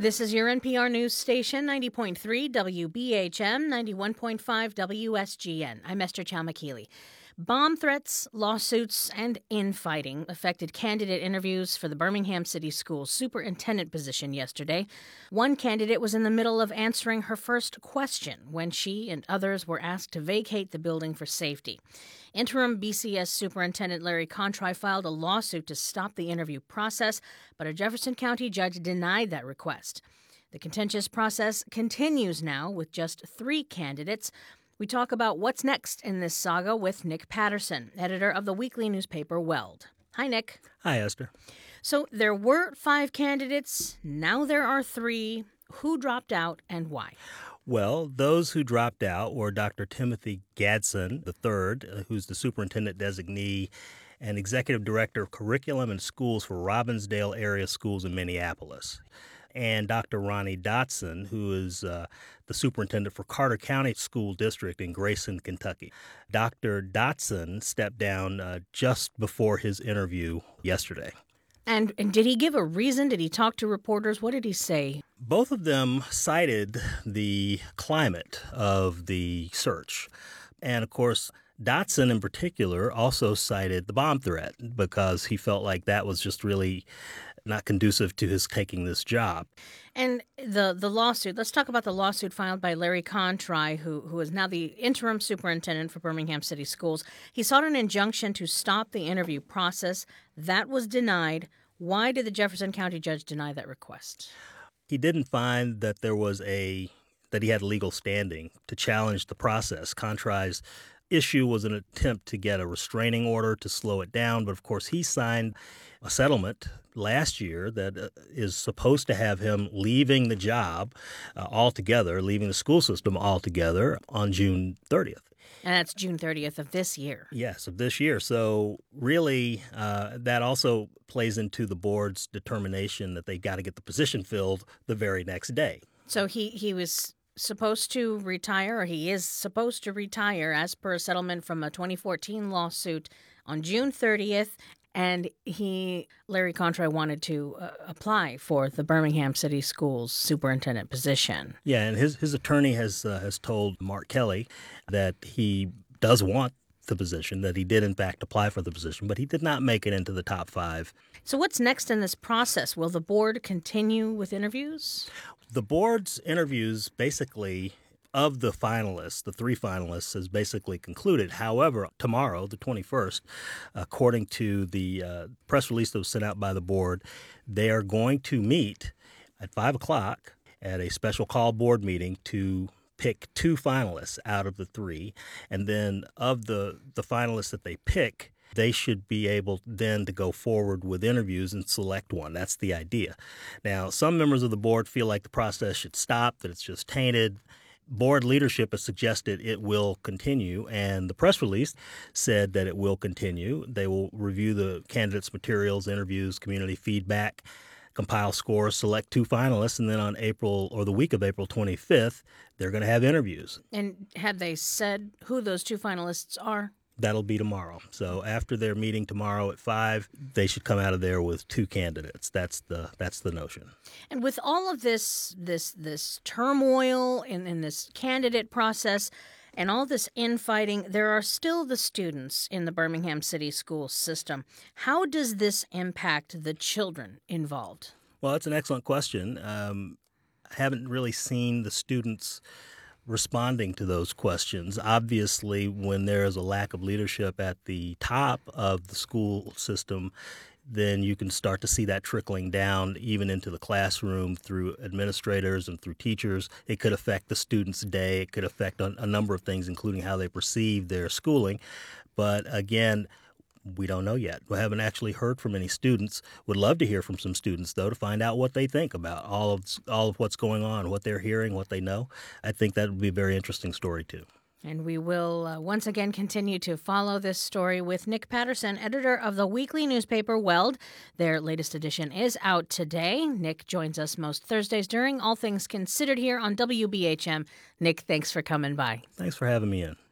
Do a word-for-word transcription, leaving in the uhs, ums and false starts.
This is your N P R News station, ninety point three W B H M, ninety-one point five W S G N. I'm Esther Chalmakili. Bomb threats, lawsuits, and infighting affected candidate interviews for the Birmingham City Schools superintendent position yesterday. One candidate was in the middle of answering her first question when she and others were asked to vacate the building for safety. Interim B C S Superintendent Larry Contri filed a lawsuit to stop the interview process, but a Jefferson County judge denied that request. The contentious process continues now with just three candidates. We talk about what's next in this saga with Nick Patterson, editor of the weekly newspaper Weld. Hi, Nick. Hi, Esther. So there were five candidates. Now there are three. Who dropped out and why? Well, those who dropped out were Doctor Timothy Gadsden the third, who's the superintendent designee and executive director of curriculum and schools for Robbinsdale area schools in Minneapolis, and Doctor Ronnie Dotson, who is uh, the superintendent for Carter County School District in Grayson, Kentucky. Doctor Dotson stepped down uh, just before his interview yesterday. And, and did he give a reason? Did he talk to reporters? What did he say? Both of them cited the climate of the search. And, of course, Dotson in particular also cited the bomb threat because he felt like that was just really not conducive to his taking this job. And the the lawsuit, let's talk about the lawsuit filed by Larry Contri, who, who is now the interim superintendent for Birmingham City Schools. He sought an injunction to stop the interview process. That was denied. Why did the Jefferson County judge deny that request? He didn't find that there was a that he had legal standing to challenge the process. Contri's issue was an attempt to get a restraining order to slow it down, but of course he signed a settlement last year that uh, is supposed to have him leaving the job uh, altogether, leaving the school system altogether on June thirtieth. And that's June thirtieth of this year. Yes, of this year. So really, uh, that also plays into the board's determination that they got to get the position filled the very next day. So he, he was supposed to retire, or he is supposed to retire as per a settlement from a twenty fourteen lawsuit on June thirtieth. And he, Larry Contri, wanted to uh, apply for the Birmingham City Schools superintendent position. Yeah, and his, his attorney has uh, has told Mark Kelly that he does want the position, that he did in fact apply for the position, but he did not make it into the top five. So what's next in this process? Will the board continue with interviews? The board's interviews basically of the finalists, the three finalists, has basically concluded. However, tomorrow, the twenty-first, according to the uh, press release that was sent out by the board, they are going to meet at five o'clock at a special call board meeting to pick two finalists out of the three. And then of the, the finalists that they pick, they should be able then to go forward with interviews and select one. That's the idea. Now, some members of the board feel like the process should stop, that it's just tainted. Board leadership has suggested it will continue, and the press release said that it will continue. They will review the candidates' materials, interviews, community feedback, compile scores, select two finalists, and then on April or the week of April twenty-fifth, they're going to have interviews. And have they said who those two finalists are? That'll be tomorrow. So after their meeting tomorrow at five, they should come out of there with two candidates. That's the that's the notion. And with all of this this this turmoil in, in this candidate process and all this infighting, there are still the students in the Birmingham City school system. How does this impact the children involved? Well, that's an excellent question. Um, I haven't really seen the students responding to those questions. Obviously, when there is a lack of leadership at the top of the school system, then you can start to see that trickling down even into the classroom through administrators and through teachers. It could affect the students' day. It could affect a, a number of things, including how they perceive their schooling. But again, we don't know yet. We haven't actually heard from any students. Would love to hear from some students, though, to find out what they think about all of all of what's going on, what they're hearing, what they know. I think that would be a very interesting story, too. And we will uh, once again continue to follow this story with Nick Patterson, editor of the weekly newspaper Weld. Their latest edition is out today. Nick joins us most Thursdays during All Things Considered here on W B H M. Nick, thanks for coming by. Thanks for having me in.